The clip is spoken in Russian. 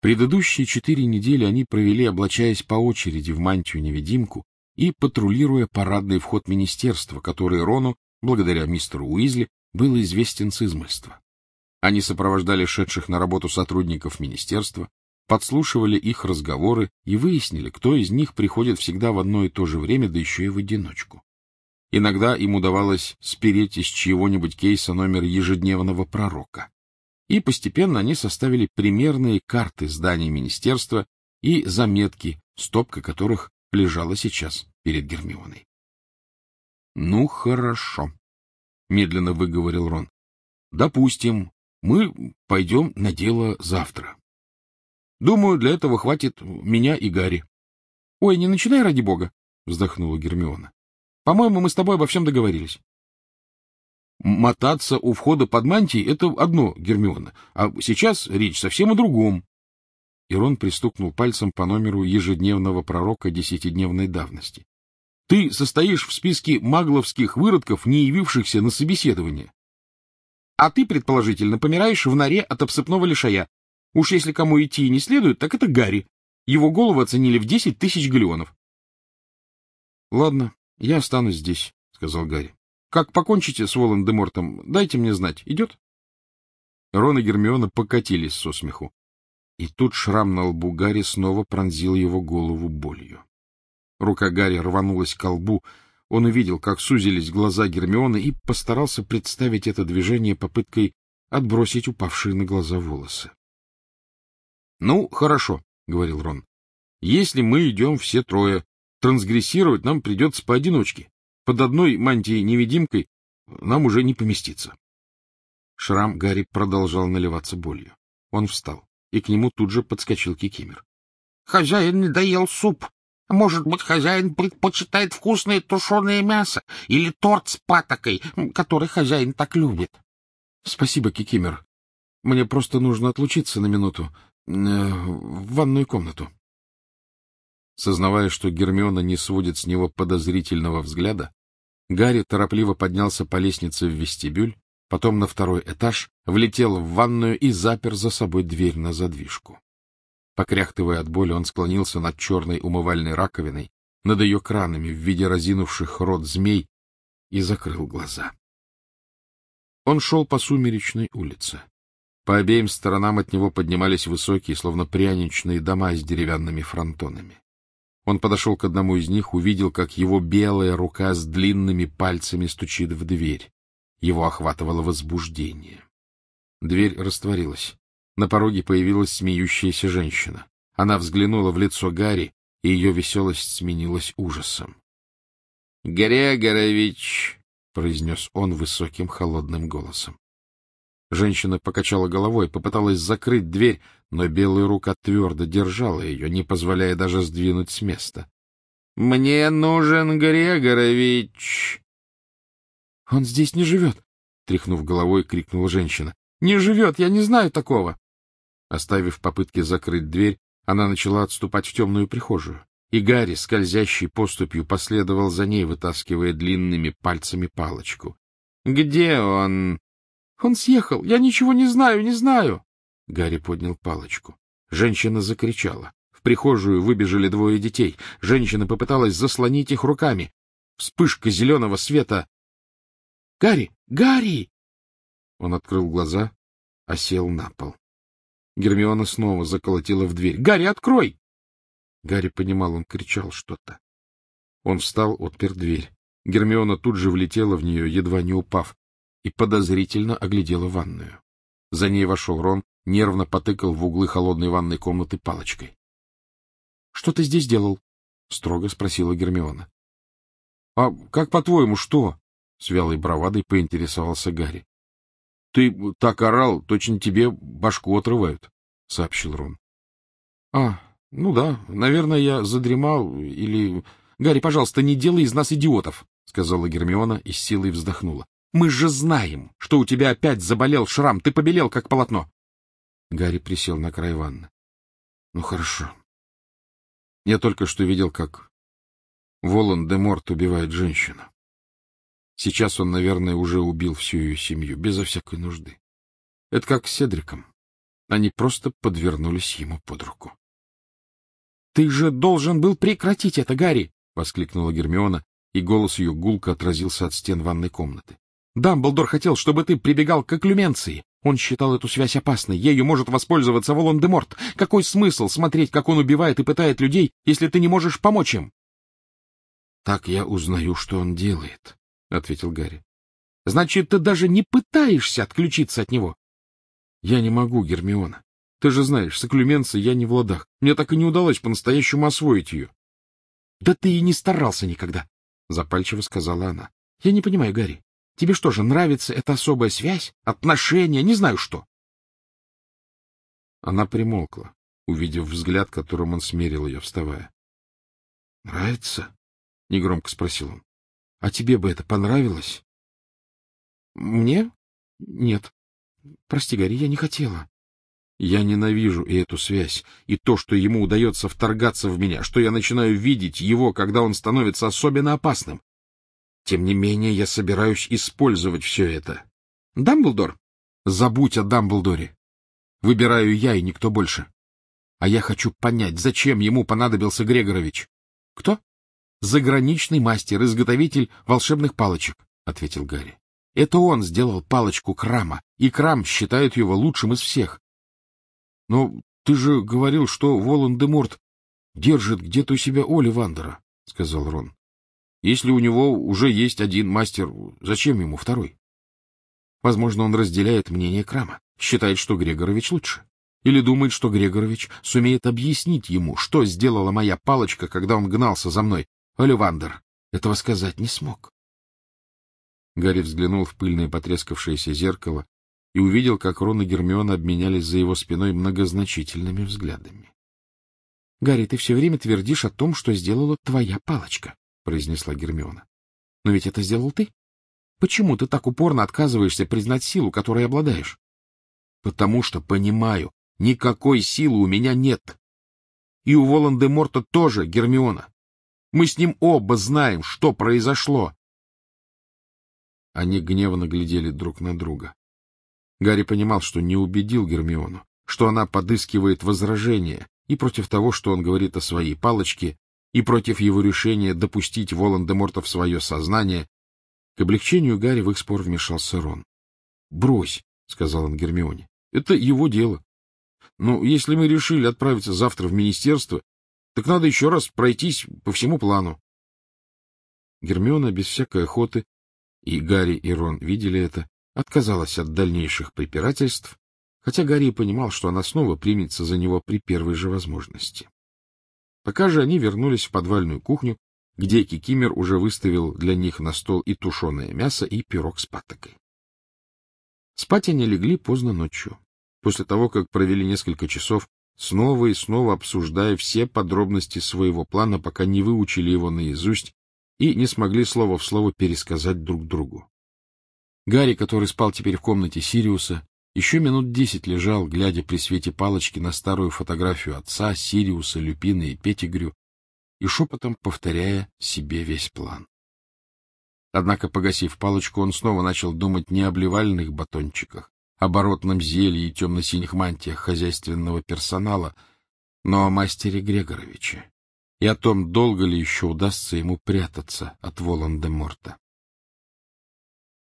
Предыдущие 4 недели они провели, облачаясь по очереди в мантию-невидимку и патрулируя парадный вход министерства, который Рону, благодаря мистеру Уизли, был известен с измольства. Они сопровождали шедших на работу сотрудников министерства, подслушивали их разговоры и выяснили, кто из них приходит всегда в одно и то же время, да еще и в одиночку. Иногда им удавалось спереть из чьего-нибудь кейса номер ежедневного пророка. И постепенно они составили примерные карты зданий министерства и заметки, стопка которых лежала сейчас перед Гермионой. — Ну, хорошо, — медленно выговорил Рон. — Допустим, мы пойдем на дело завтра. Думаю, для этого хватит меня и Гарри. — Ой, не начинай, ради бога, — вздохнула Гермиона. — По-моему, мы с тобой обо всем договорились. Мотаться у входа под мантией — это одно, Гермиона, а сейчас речь совсем о другом. И Рон пристукнул пальцем по номеру ежедневного пророка 10-дневной давности. — Ты состоишь в списке магловских выродков, не явившихся на собеседование. А ты, предположительно, помираешь в норе от обсыпного лишая. Уж если кому идти и не следует, так это Гарри. Его голову оценили в 10 000 галеонов. — Ладно, я останусь здесь, — сказал Гарри. — Как покончите с Волан-де-Мортом, дайте мне знать. Идет? Рон и Гермиона покатились со смеху. И тут шрам на лбу Гарри снова пронзил его голову болью. Рука Гарри рванулась к лбу. Он увидел, как сузились глаза Гермионы, и постарался представить это движение попыткой отбросить упавшие на глаза волосы. — Ну, хорошо, — говорил Рон. — Если мы идем все трое, трансгрессировать нам придется поодиночке. Под одной мантией-невидимкой нам уже не поместиться. Шрам Гарри продолжал наливаться болью. Он встал, и к нему тут же подскочил Кикимер. — Хозяин не доел суп. Может быть, хозяин предпочитает вкусное тушеное мясо или торт с патокой, который хозяин так любит. — Спасибо, Кикимер. Мне просто нужно отлучиться на минуту в ванную комнату. Сознавая, что Гермиона не сводит с него подозрительного взгляда, Гарри торопливо поднялся по лестнице в вестибюль, потом на 2-й этаж, влетел в ванную и запер за собой дверь на задвижку. Покряхтывая от боли, он склонился над черной умывальной раковиной, над ее кранами в виде разинувших рот змей, и закрыл глаза. Он шел по сумеречной улице. По обеим сторонам от него поднимались высокие, словно пряничные дома с деревянными фронтонами. Он подошел к одному из них, увидел, как его белая рука с длинными пальцами стучит в дверь. Его охватывало возбуждение. Дверь растворилась. На пороге появилась смеющаяся женщина. Она взглянула в лицо Гарри, и ее веселость сменилась ужасом. — Грегорович! — произнес он высоким холодным голосом. Женщина покачала головой, попыталась закрыть дверь, но белая рука твердо держала ее, не позволяя даже сдвинуть с места. — Мне нужен Грегорович! — Он здесь не живет! — тряхнув головой, крикнула женщина. — Не живет! Я не знаю такого! Оставив попытки закрыть дверь, она начала отступать в темную прихожую, и Гарри, скользящей поступью, последовал за ней, вытаскивая длинными пальцами палочку. — Где он? — Он съехал. Я ничего не знаю, не знаю. Гарри поднял палочку. Женщина закричала. В прихожую выбежали 2 детей. Женщина попыталась заслонить их руками. Вспышка зеленого света. — Гарри! Гарри! Он открыл глаза, а сел на пол. Гермиона снова заколотила в дверь. — Гарри, открой! Гарри понимал, он кричал что-то. Он встал, отпер дверь. Гермиона тут же влетела в нее, едва не упав, и подозрительно оглядела ванную. За ней вошел Рон, нервно потыкал в углы холодной ванной комнаты палочкой. — Что ты здесь делал? — строго спросила Гермиона. — А как, по-твоему, что? — с вялой бравадой поинтересовался Гарри. — Ты так орал, точно тебе башку отрывают, — сообщил Рон. — А, ну да, наверное, я задремал или... — Гарри, пожалуйста, не делай из нас идиотов, — сказала Гермиона и с силой вздохнула. — Мы же знаем, что у тебя опять заболел шрам, ты побелел, как полотно. Гарри присел на край ванны. — Ну, хорошо. Я только что видел, как Волан-де-Морт убивает женщину. Сейчас он, наверное, уже убил всю ее семью, безо всякой нужды. Это как с Седриком. Они просто подвернулись ему под руку. — Ты же должен был прекратить это, Гарри! — воскликнула Гермиона, и голос ее гулко отразился от стен ванной комнаты. — Дамблдор хотел, чтобы ты прибегал к окклюменции. Он считал эту связь опасной. Ею может воспользоваться Волан-де-Морт. Какой смысл смотреть, как он убивает и пытает людей, если ты не можешь помочь им? — Так я узнаю, что он делает, — ответил Гарри. — Значит, ты даже не пытаешься отключиться от него? — Я не могу, Гермиона. Ты же знаешь, с окклюменцией я не в ладах. Мне так и не удалось по-настоящему освоить ее. — Да ты и не старался никогда, — запальчиво сказала она. — Я не понимаю, Гарри. Тебе что же, нравится эта особая связь, отношения, не знаю что? Она примолкла, увидев взгляд, которым он смерил ее, вставая. — Нравится? — негромко спросил он. — А тебе бы это понравилось? — Мне? Нет. Прости, Гарри, я не хотела. Я ненавижу и эту связь, и то, что ему удается вторгаться в меня, что я начинаю видеть его, когда он становится особенно опасным. Тем не менее, я собираюсь использовать все это. Дамблдор? Забудь о Дамблдоре. Выбираю я и никто больше. А я хочу понять, зачем ему понадобился Грегорович. — Кто? — Заграничный мастер, изготовитель волшебных палочек, — ответил Гарри. — Это он сделал палочку Крама, и Крам считает его лучшим из всех. — Но ты же говорил, что Волан-де-Морт держит где-то у себя Олливандера, — сказал Рон. — Если у него уже есть один мастер, зачем ему второй? Возможно, он разделяет мнение Крама, считает, что Грегорович лучше. Или думает, что Грегорович сумеет объяснить ему, что сделала моя палочка, когда он гнался за мной. Олливандер этого сказать не смог. Гарри взглянул в пыльное потрескавшееся зеркало и увидел, как Рон и Гермиона обменялись за его спиной многозначительными взглядами. — Гарри, ты все время твердишь о том, что сделала твоя палочка, — произнесла Гермиона. — Но ведь это сделал ты. Почему ты так упорно отказываешься признать силу, которой обладаешь? — Потому что понимаю, никакой силы у меня нет. И у Волан-де-Морта тоже, Гермиона. Мы с ним оба знаем, что произошло. Они гневно глядели друг на друга. Гарри понимал, что не убедил Гермиону, что она подыскивает возражения и против того, что он говорит о своей палочке, и против его решения допустить Волан-де-Морта в свое сознание. К облегчению Гарри в их спор вмешался Рон. — Брось, — сказал он Гермионе, — это его дело. Но если мы решили отправиться завтра в министерство, так надо еще раз пройтись по всему плану. Гермиона без всякой охоты, и Гарри и Рон видели это, отказалась от дальнейших препирательств, хотя Гарри понимал, что она снова примется за него при первой же возможности. Пока же они вернулись в подвальную кухню, где Кикимер уже выставил для них на стол и тушеное мясо, и пирог с патокой. Спать они легли поздно ночью, после того, как провели несколько часов, снова и снова обсуждая все подробности своего плана, пока не выучили его наизусть и не смогли слово в слово пересказать друг другу. Гарри, который спал теперь в комнате Сириуса, еще минут 10 лежал, глядя при свете палочки на старую фотографию отца, Сириуса, Люпина и Петтигрю, и шепотом повторяя себе весь план. Однако, погасив палочку, он снова начал думать не о блевальных батончиках, оборотном зелье и темно-синих мантиях хозяйственного персонала, но о мастере Грегоровиче и о том, долго ли еще удастся ему прятаться от Волан-де-Морта.